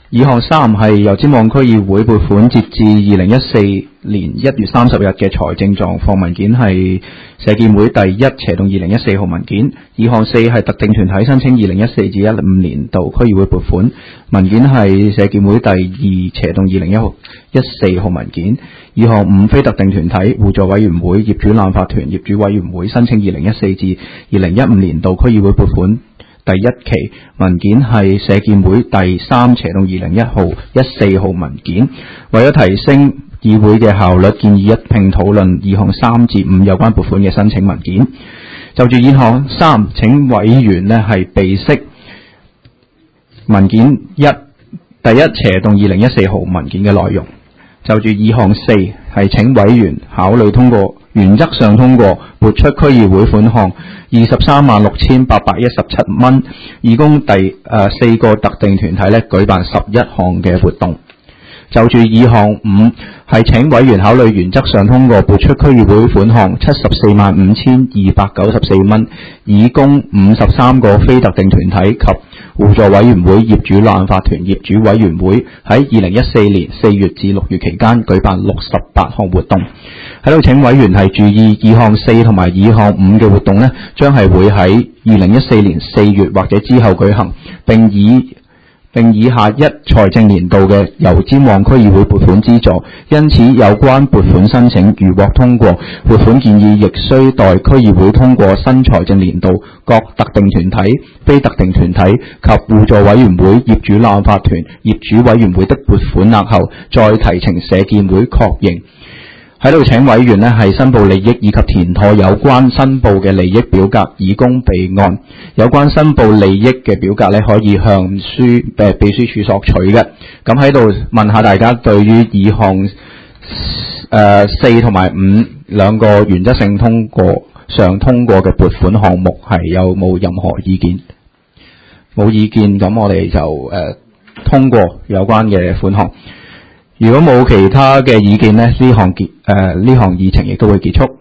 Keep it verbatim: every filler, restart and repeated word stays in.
議項三係油尖旺區議會撥款截至二零一四年一月三十日嘅財政狀況文件，係社建會第一斜動二零一四號文件。議項四係特定團體申請二零一四至一五年度區議會撥款文件，係社建會第二斜動二零一四號文件。議項五非特定團體互助委員會業主立法團業主委員會申請二零一四至二零一五年度區議會撥款第一期文件，係社建會第三斜動二零一號一四號文件。為咗提升議會嘅效率，建議一併討論議項三至五有關撥款嘅申請文件。就住議項三，請委員呢係備悉文件一第一斜動二零一四號文件嘅內容。就住議項四，係請委員考慮通過原則上通過撥出區議會款項二十三萬六千八百一十七蚊，以供第誒、呃、四個特定團體咧舉辦十一項嘅活動。就住議項五，係請委員考慮原則上通過撥出區議會款項七十四萬五千二百九十四蚊，以供五十三個非特定團體及互助委員會業主立案法團業主委員會喺二零一四年四月至六月期間舉辦六十八項活動。喺度請委員係注意，議項四同埋議項五嘅活動呢，將係會喺二零一四年四月或者之後舉行，並以並以下一財政年度嘅油尖旺區議會撥款資助，因此有關撥款申請如獲通過，撥款建議亦須待區議會通過新財政年度各特定團體、非特定團體及互助委員會業主立案法團業主委員會的撥款額後，再提呈社建會確認。喺度請委員呢係申報利益以及填妥有關申報嘅利益表格，以供備案。有關申報利益嘅表格呢，可以向書誒、呃、秘書處索取嘅。咁喺度問下大家，對於議項誒四同埋五兩個原則性通過上通過嘅撥款項目係有冇任何意見？冇意見，咁我哋就誒、呃、通過有關嘅款項。如果冇其他嘅意見呢，呢項結誒呢項議程亦都會結束。